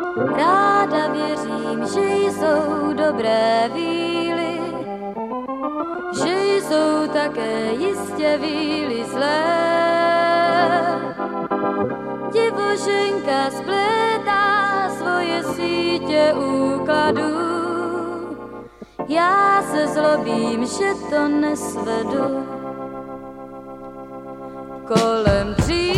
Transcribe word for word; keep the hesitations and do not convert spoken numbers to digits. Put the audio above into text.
Ráda věřím, že jsou dobré víly, že jsou také jistě víly zlé. Divoženka splétá svoje sítě úkladů, já se zlobím, že to nesvedu. Kolem tří